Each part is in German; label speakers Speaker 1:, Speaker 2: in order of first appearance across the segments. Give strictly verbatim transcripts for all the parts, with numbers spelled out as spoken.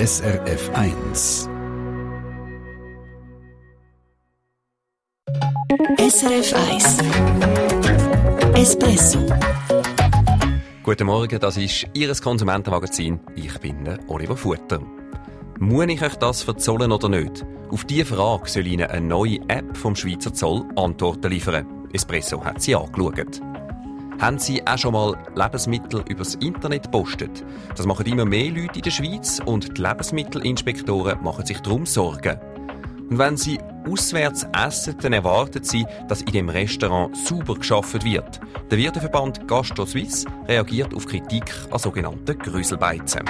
Speaker 1: S R F eins.
Speaker 2: S R F eins Espresso.
Speaker 3: Guten Morgen, das ist Ihr Konsumentenmagazin. Ich bin Oliver Futter. Muss ich euch das verzollen oder nicht? Auf diese Frage soll Ihnen eine neue App vom Schweizer Zoll Antworten liefern. Espresso hat sie angeschaut. Haben Sie auch schon mal Lebensmittel übers Internet gepostet? Das machen immer mehr Leute in der Schweiz und die Lebensmittelinspektoren machen sich darum Sorgen. Und wenn Sie auswärts essen, dann erwarten Sie, dass in dem Restaurant sauber gearbeitet wird. Der Wirteverband Gastro Suisse reagiert auf Kritik an sogenannten Grüselbeizen.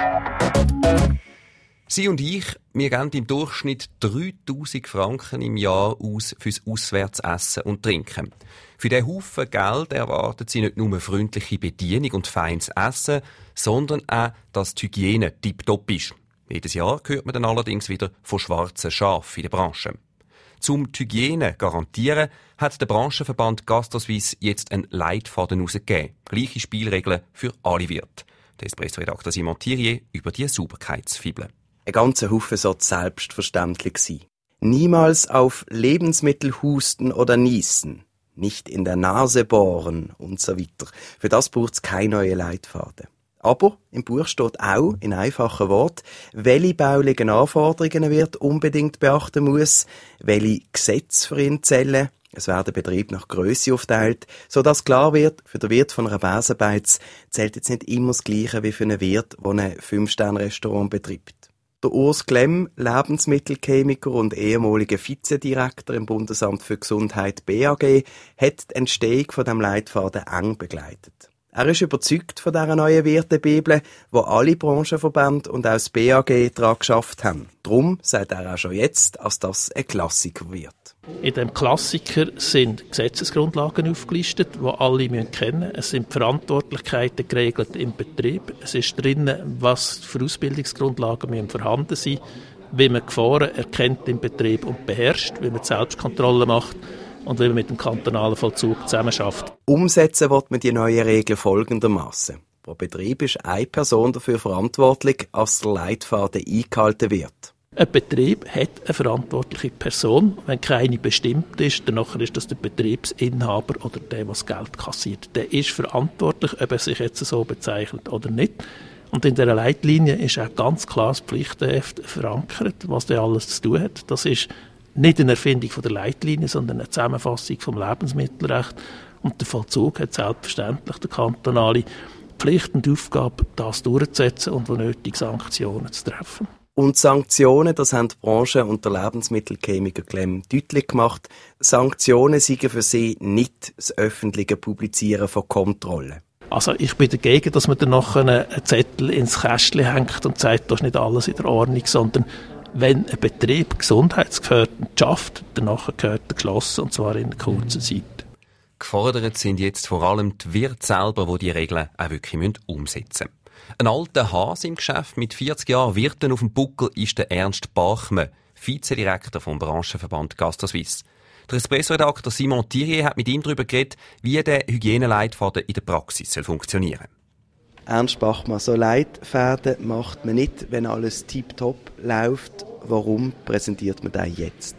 Speaker 3: Sie und ich, wir geben im Durchschnitt dreitausend Franken im Jahr aus fürs Auswärtsessen und Trinken. Für diesen Haufen Geld erwarten Sie nicht nur eine freundliche Bedienung und feines Essen, sondern auch, dass die Hygiene tipptopp ist. Jedes Jahr hört man dann allerdings wieder von schwarzen Schafen in der Branche. Zum die Hygiene garantieren, hat der Branchenverband Gastro Suisse jetzt einen Leitfaden herausgegeben. Gleiche Spielregeln für alle Wirte. Der Espresso-Redakteur Simon Thirier über die Sauberkeitsfibel.
Speaker 4: Ein ganzer Haufen sollte selbstverständlich sein. Niemals auf Lebensmittel husten oder niesen, nicht in der Nase bohren und so weiter. Für das braucht es keine neuen Leitfaden. Aber im Buch steht auch, in einfachen Worten, welche baulichen Anforderungen wird unbedingt beachten muss, welche Gesetze für ihn zählen. Es werden Betriebe nach Grösse aufteilt, sodass klar wird, für den Wirt von einer Besenbeiz zählt jetzt nicht immer das Gleiche wie für einen Wirt, der ein Fünf-Sterne-Restaurant betreibt. Der Urs Klemm, Lebensmittelchemiker und ehemaliger Vizedirektor im Bundesamt für Gesundheit B A G, hat die Entstehung von dem Leitfaden eng begleitet. Er ist überzeugt von dieser neuen Wirtebibel, wo alle Branchenverbände und auch das B A G daran geschafft haben. Darum sagt er auch schon jetzt, dass das ein Klassiker wird.
Speaker 5: In dem Klassiker sind Gesetzesgrundlagen aufgelistet, die alle kennen müssen. Es sind die Verantwortlichkeiten geregelt im Betrieb. Es ist drin, was für Ausbildungsgrundlagen müssen vorhanden sein, wie man Gefahren erkennt im Betrieb und beherrscht, wie man die Selbstkontrolle macht und wie man mit dem kantonalen Vollzug zusammenarbeitet.
Speaker 4: Umsetzen wird man die neuen Regeln folgendermaßen. Pro Betrieb ist eine Person dafür verantwortlich, dass der Leitfaden eingehalten wird.
Speaker 5: Ein Betrieb hat eine verantwortliche Person. Wenn keine bestimmt ist, dann ist das der Betriebsinhaber oder der, der das Geld kassiert. Der ist verantwortlich, ob er sich jetzt so bezeichnet oder nicht. Und in dieser Leitlinie ist auch ganz klar das Pflichtenheft verankert, was der alles zu tun hat. Das ist nicht eine Erfindung von der Leitlinie, sondern eine Zusammenfassung vom Lebensmittelrecht. Und der Vollzug hat selbstverständlich die kantonale Pflicht und Aufgabe, das durchzusetzen und wo nötig Sanktionen zu treffen.
Speaker 4: Und Sanktionen, das haben die Branche und der Lebensmittelchemiker Klemm deutlich gemacht. Sanktionen seien für sie nicht das öffentliche Publizieren von Kontrollen.
Speaker 5: Also ich bin dagegen, dass man dann noch einen Zettel ins Kästchen hängt und sagt, das ist nicht alles in der Ordnung, sondern wenn ein Betrieb Gesundheitsgehörten schafft, danach gehört er geschlossen, und zwar in einer kurzen Zeit.
Speaker 3: Gefordert sind jetzt vor allem die Wirte selber, die die Regeln auch wirklich umsetzen müssen. Ein alter Hase im Geschäft mit vierzig Jahren Wirten auf dem Buckel ist der Ernst Bachmann, Vizedirektor vom Branchenverband Gastro Suisse. Der Espresso-Redakteur Simon Thirier hat mit ihm darüber geredet, wie der Hygieneleitfaden in der Praxis funktionieren soll.
Speaker 4: Ernst Bachmann, so Leitfäden macht man nicht, wenn alles tiptop läuft. Warum präsentiert man den jetzt?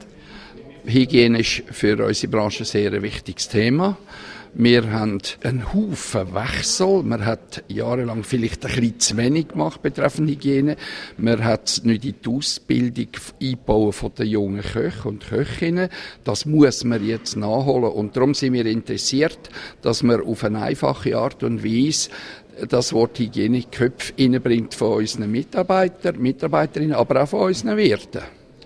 Speaker 6: Hygiene ist für unsere Branche sehr ein wichtiges Thema. Wir haben einen Haufen Wechsel. Man hat jahrelang vielleicht ein bisschen zu wenig gemacht betreffend Hygiene. Man hat nicht in die Ausbildung einbauen von den jungen Köchen und Köchinnen. Das muss man jetzt nachholen. Und darum sind wir interessiert, dass man auf eine einfache Art und Weise das Wort Hygiene in die Köpfe hineinbringt von unseren Mitarbeitern, Mitarbeiterinnen, aber auch von unseren Wirten.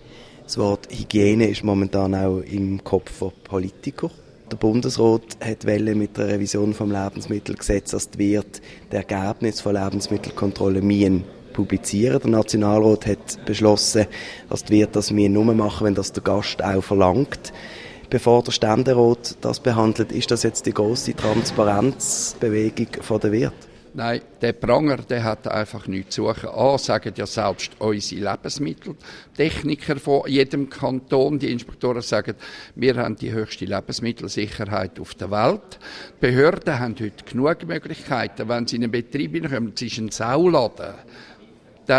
Speaker 4: Das Wort Hygiene ist momentan auch im Kopf von Politikern. Der Bundesrat hat mit der Revision vom Lebensmittelgesetz, dass die Wirte das Ergebnis von Lebensmittelkontrolle müssen publizieren. Der Nationalrat hat beschlossen, dass die Wirte das nur machen, wenn das der Gast auch verlangt. Bevor der Ständerat das behandelt, ist das jetzt die grosse Transparenzbewegung von der Wirte?
Speaker 6: Nein, der Pranger, der hat einfach nichts zu suchen. A, sagen ja selbst unsere Lebensmitteltechniker von jedem Kanton, die Inspektoren sagen, wir haben die höchste Lebensmittelsicherheit auf der Welt. Die Behörden haben heute genug Möglichkeiten, wenn sie in einen Betrieb hineinkommen, es ist ein Sauladen, dann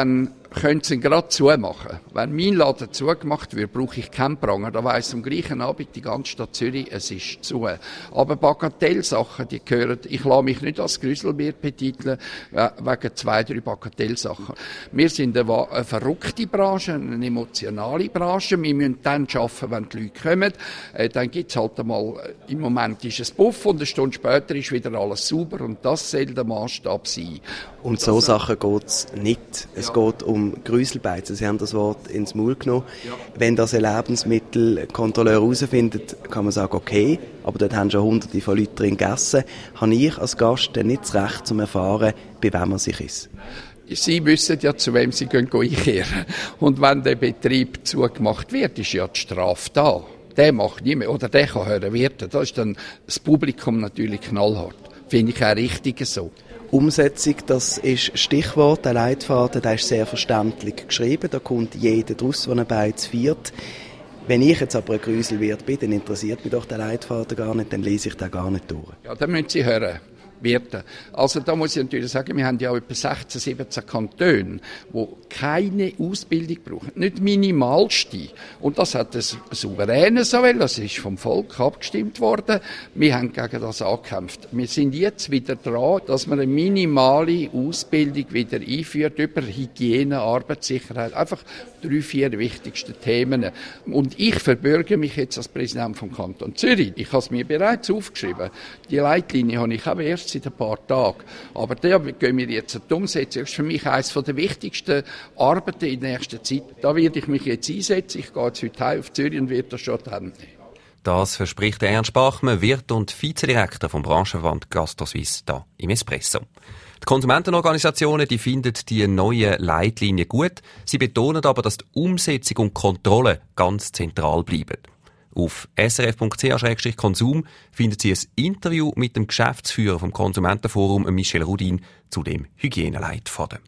Speaker 6: können sie ihn gerade zumachen. Wenn mein Laden zugemacht wird, brauche ich keinen Pranger. Da weiss am gleichen Abend die ganze Stadt Zürich, es ist zu. Aber Bagatellsachen, die gehören, ich lasse mich nicht als Grüselbier betiteln, wegen zwei, drei Bagatellsachen. Wir sind eine, eine verrückte Branche, eine emotionale Branche. Wir müssen dann arbeiten, wenn die Leute kommen. Äh, dann gibt es halt einmal, im Moment ist es Puff und eine Stunde später ist wieder alles sauber und das soll der Maßstab sein.
Speaker 4: Um so Sachen geht es nicht. Es ja. geht um Grüselbeizen. Sie haben das Wort ins Maul genommen. Ja. Wenn das ein Lebensmittelkontrolleur herausfindet, kann man sagen, okay, aber dort haben schon hunderte von Leuten drin gegessen. Habe ich als Gast dann nicht das Recht, zu erfahren, bei wem man sich ist?
Speaker 6: Sie wissen ja, zu wem Sie gehen einkehren. Und wenn der Betrieb zugemacht wird, ist ja die Strafe da. Der macht nicht mehr, oder der kann hören werden. Da ist dann das Publikum natürlich knallhart. Finde ich auch richtig so.
Speaker 4: Umsetzung, das ist Stichwort. Der Leitfaden, der ist sehr verständlich geschrieben. Da kommt jeder draus, der einen Beiz feiert. Wenn ich jetzt aber ein Grüselwirt bin, dann interessiert mich doch der Leitfaden gar nicht, dann lese ich den gar nicht durch.
Speaker 6: Ja, dann müssen Sie hören. Wirte. Also da muss ich natürlich sagen, wir haben ja etwa sechzehn, siebzehn Kantone, die keine Ausbildung brauchen. Nicht minimalste. Und das hat das Souveräne so will, das ist vom Volk abgestimmt worden. Wir haben gegen das angekämpft. Wir sind jetzt wieder dran, dass man eine minimale Ausbildung wieder einführt über Hygiene, Arbeitssicherheit. Einfach drei, vier wichtigste Themen. Und ich verbürge mich jetzt als Präsident vom Kanton Zürich. Ich habe es mir bereits aufgeschrieben. Die Leitlinie habe ich aber erst seit ein paar Tagen. Aber da gehen wir jetzt an die Umsetzung. Das ist für mich eines der wichtigsten Arbeiten in der nächsten Zeit. Da werde ich mich jetzt einsetzen. Ich gehe jetzt heute heim auf Zürich und werde das schon nehmen.
Speaker 3: Das verspricht Ernst Bachmann, Wirt und Vizedirektor vom Branchenverband GastroSuisse hier im Espresso. Die Konsumentenorganisationen, die finden die neue Leitlinie gut. Sie betonen aber, dass die Umsetzung und Kontrolle ganz zentral bleiben. Auf s r f punkt c h slash konsum finden Sie ein Interview mit dem Geschäftsführer vom Konsumentenforum, Michel Rudin, zu dem Hygieneleitfaden.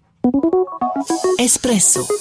Speaker 2: Espresso.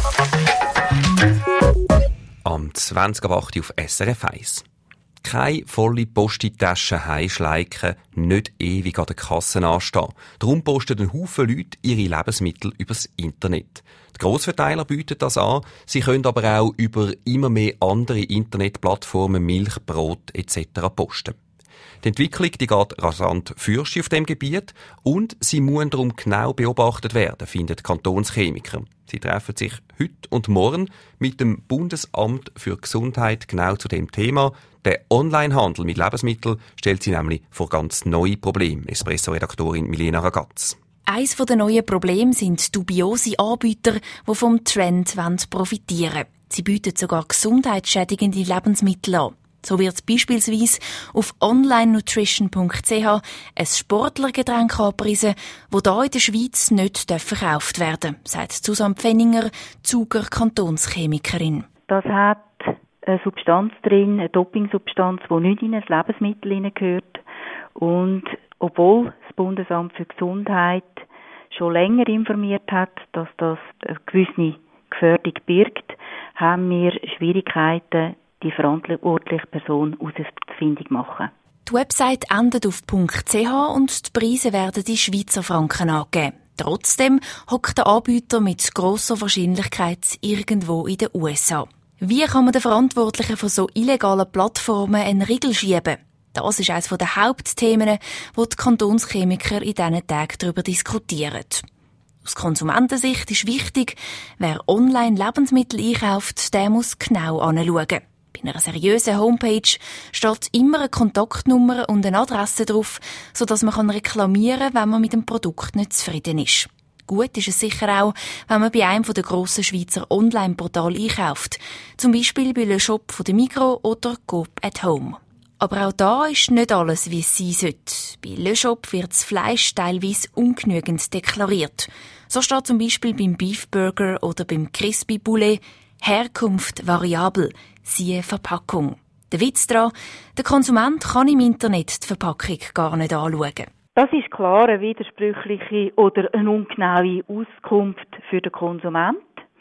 Speaker 3: Am zwanzig ab acht auf S R F eins. Keine volle Postitasche heimschleichen, nicht ewig an der Kasse anstehen. Darum posten ein Haufen Leute ihre Lebensmittel übers Internet. Die Grossverteiler bieten das an, sie können aber auch über immer mehr andere Internetplattformen Milch, Brot et cetera posten. Die Entwicklung die geht rasant fürst auf dem Gebiet und sie muss darum genau beobachtet werden, findet Kantonschemiker. Sie treffen sich heute und morgen mit dem Bundesamt für Gesundheit genau zu dem Thema. Der Onlinehandel mit Lebensmitteln stellt sie nämlich vor ganz neue Probleme. Espresso-Redaktorin Milena Ragaz.
Speaker 7: Eines der neuen Probleme sind dubiose Anbieter, die vom Trend profitieren wollen. Sie bieten sogar gesundheitsschädigende Lebensmittel an. So wird beispielsweise auf online nutrition punkt c h ein Sportlergetränk angepriesen, das hier in der Schweiz nicht verkauft werden darf, sagt Susanne Pfenninger, Zuger Kantonschemikerin.
Speaker 8: Das hat eine Substanz drin, eine Dopingsubstanz, die nicht in ein Lebensmittel hineingehört. Und obwohl das Bundesamt für Gesundheit schon länger informiert hat, dass das eine gewisse Gefährdung birgt, haben wir Schwierigkeiten, die verantwortliche Person herausfindig machen.
Speaker 7: Die Website endet auf .ch und die Preise werden in Schweizer Franken angegeben. Trotzdem hockt der Anbieter mit grosser Wahrscheinlichkeit irgendwo in den U S A. Wie kann man den Verantwortlichen von so illegalen Plattformen einen Riegel schieben? Das ist eines der Hauptthemen, wo die Kantonschemiker in diesen Tagen darüber diskutieren. Aus Konsumentensicht ist wichtig, wer online Lebensmittel einkauft, der muss genau anschauen. Bei einer seriösen Homepage steht immer eine Kontaktnummer und eine Adresse drauf, sodass man reklamieren kann, wenn man mit dem Produkt nicht zufrieden ist. Gut ist es sicher auch, wenn man bei einem der grossen Schweizer Online-Portale einkauft, zum Beispiel bei Le Shop von der Migros oder Coop at Home. Aber auch da ist nicht alles, wie es sein sollte. Bei Le Shop wird das Fleisch teilweise ungenügend deklariert. So steht zum Beispiel beim Beef Burger oder beim Crispy Poulet Herkunft variabel, siehe Verpackung. Der Witz daran, der Konsument kann im Internet die Verpackung gar nicht anschauen.
Speaker 8: Das ist klar eine widersprüchliche oder eine ungenaue Auskunft für den Konsument.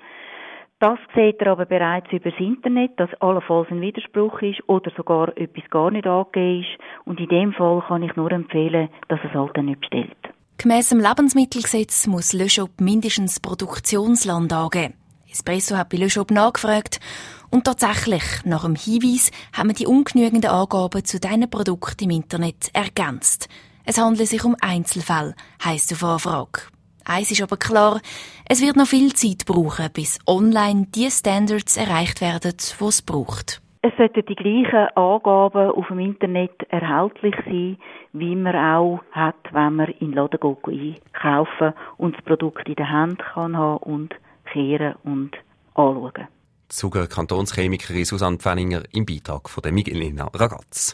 Speaker 8: Das sieht er aber bereits über das Internet, dass allenfalls ein Widerspruch ist oder sogar etwas gar nicht angegeben ist. Und in dem Fall kann ich nur empfehlen, dass er es halt dann nicht bestellt.
Speaker 7: Gemäss dem Lebensmittelgesetz muss Le Shop mindestens Produktionsland angeben. Espresso hat bei Le Shop nachgefragt und tatsächlich, nach dem Hinweis, haben wir die ungenügenden Angaben zu diesen Produkten im Internet ergänzt. Es handelt sich um Einzelfälle, heisst auf Anfrage. Eins ist aber klar, es wird noch viel Zeit brauchen, bis online die Standards erreicht werden, die es braucht.
Speaker 8: Es sollten die gleichen Angaben auf dem Internet erhältlich sein, wie man auch hat, wenn man in den Laden geht, einkaufen und das Produkt in der Hand kann haben und kehren und anschauen.
Speaker 3: Zuger Kantonschemikerin Susanne Pfenninger im Beitrag von der Miguelina Ragaz.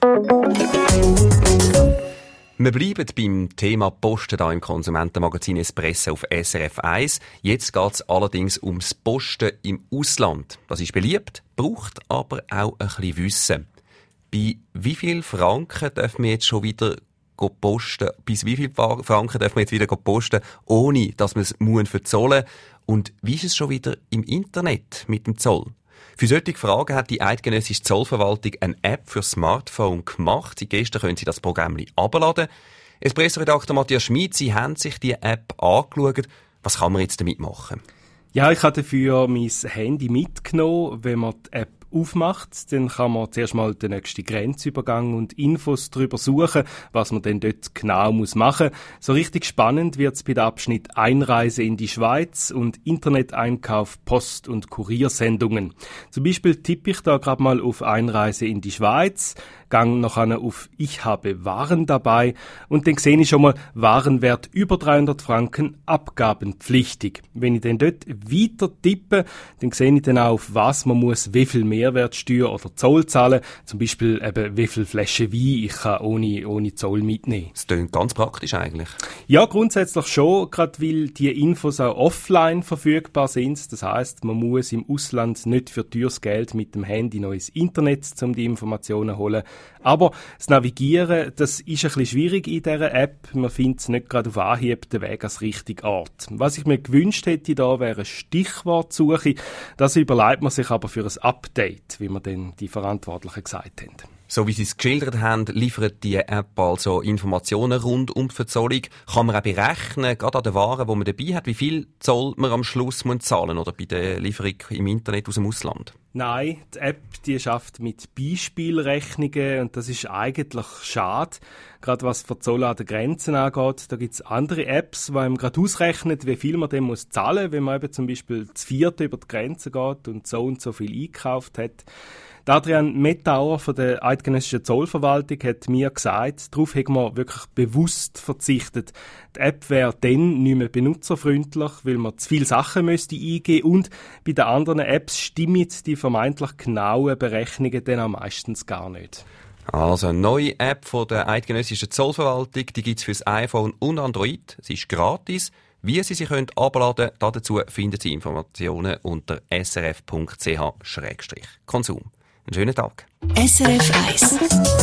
Speaker 3: Wir bleiben beim Thema Posten hier im Konsumentenmagazin Espresso auf S R F eins. Jetzt geht es allerdings ums Posten im Ausland. Das ist beliebt, braucht aber auch ein bisschen Wissen. Bei wie viel Franken dürfen wir jetzt schon wieder posten? Bis wie viel Franken dürfen wir jetzt wieder posten, ohne dass wir es verzollen müssen? Und wie ist es schon wieder im Internet mit dem Zoll? Für solche Fragen hat die eidgenössische Zollverwaltung eine App für Smartphone gemacht. Seit gestern können Sie das Programm herunterladen. Espresso-Redakteur Matthias Schmid, Sie haben sich die App angeschaut. Was kann man jetzt damit machen?
Speaker 9: Ja, ich habe dafür mein Handy mitgenommen. Wenn man die App aufmacht, dann kann man zuerst mal den nächsten Grenzübergang und Infos darüber suchen, was man denn dort genau muss machen. So richtig spannend wird es bei der Abschnitt Einreise in die Schweiz und Interneteinkauf, Post- und Kuriersendungen. Zum Beispiel tippe ich da gerade mal auf Einreise in die Schweiz, gang noch einmal auf Ich habe Waren dabei und dann sehe ich schon mal Warenwert über dreihundert Franken abgabenpflichtig. Wenn ich dann dort weiter tippe, dann sehe ich dann auch, auf was man muss, wie viel Mehrwertsteuer oder Zoll zahlen, zum Beispiel eben wie viel Flaschen Wein ich kann ohne, ohne Zoll mitnehmen.
Speaker 3: Das klingt ganz praktisch eigentlich.
Speaker 9: Ja, grundsätzlich schon, gerade weil die Infos auch offline verfügbar sind. Das heisst, man muss im Ausland nicht für teures Geld mit dem Handy noch ins Internet, um die Informationen zu holen. Aber das Navigieren, das ist ein bisschen schwierig in dieser App. Man findet es nicht gerade auf Anhieb den Weg als richtigen Ort. Was ich mir gewünscht hätte, da wäre eine Stichwortsuche. Das überlegt man sich aber für ein Update, wie mir denn die Verantwortlichen gesagt haben.
Speaker 3: So wie Sie es geschildert haben, liefert die App also Informationen rund um die Verzollung. Kann man auch berechnen, gerade an den Waren, die man dabei hat, wie viel Zoll man am Schluss muss zahlen oder bei der Lieferung im Internet aus dem Ausland?
Speaker 9: Nein, die App die schafft mit Beispielrechnungen und das ist eigentlich schade. Gerade was Verzollen an den Grenzen angeht, da gibt es andere Apps, die einem gerade ausrechnen, wie viel man dem muss zahlen, wenn man eben zum Beispiel zu viert über die Grenze geht und so und so viel eingekauft hat. Adrian Mettauer von der eidgenössischen Zollverwaltung hat mir gesagt, darauf haben wir wirklich bewusst verzichtet. Die App wäre dann nicht mehr benutzerfreundlich, weil man zu viele Sachen müsste eingeben und bei den anderen Apps stimmen die vermeintlich genauen Berechnungen dann auch meistens gar nicht.
Speaker 3: Also eine neue App von der eidgenössischen Zollverwaltung, die gibt es fürs iPhone und Android. Sie ist gratis. Wie Sie sie können abladen können, dazu finden Sie Informationen unter s r f punkt c h schrägstrich konsum. Einen schönen Tag.
Speaker 2: S R F eins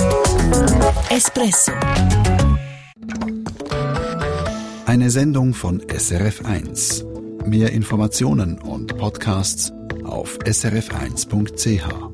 Speaker 2: Espresso.
Speaker 1: Eine Sendung von S R F eins. Mehr Informationen und Podcasts auf s r f eins punkt c h.